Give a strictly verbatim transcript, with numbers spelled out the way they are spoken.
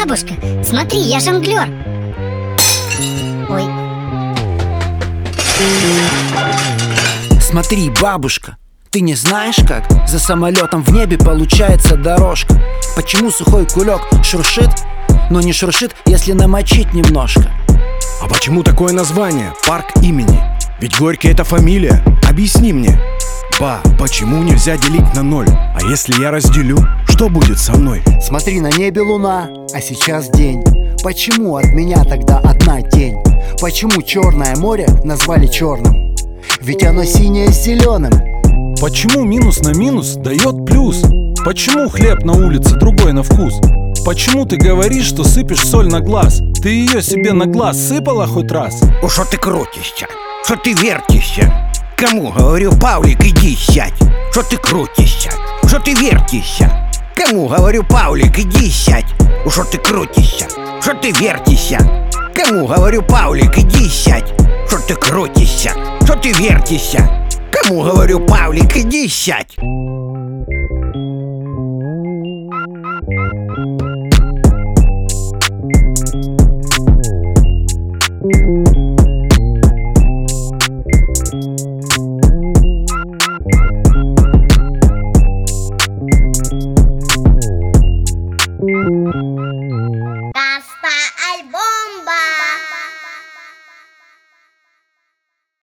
Бабушка, смотри, я жонглер. Ой. Смотри, бабушка, ты не знаешь, как за самолетом в небе получается дорожка? Почему сухой кулек шуршит, но не шуршит, если намочить немножко? А почему такое название? Парк имени. Ведь Горький — это фамилия. Объясни мне. Ба, почему нельзя делить на ноль? А если я разделю, что будет со мной? Смотри, на небе луна, а сейчас день. Почему от меня тогда одна тень? Почему Черное море назвали черным? Ведь оно синее с зеленым. Почему минус на минус дает плюс? Почему хлеб на улице другой на вкус? Почему ты говоришь, что сыпешь соль на глаз? Ты ее себе на глаз сыпала хоть раз? О, что ты крутишься? Что ты вертишься? Кому говорю, Павлик, иди сядь? Что ты крутишься? Что ты вертишься? Кому говорю, Павлик, иди сядь? О, что ты крутишься? Что ты вертишься? Кому говорю, Павлик, иди сядь? Что ты крутишься? Что ты вертишься? Кому говорю, Павлик, иди сядь?